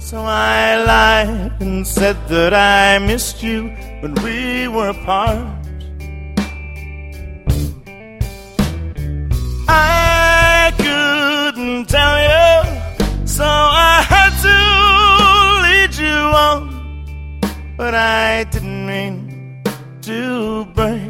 So I lied and said that I missed you when we were apart. I couldn't tell you, so I had to lead you on. But I didn't mean to break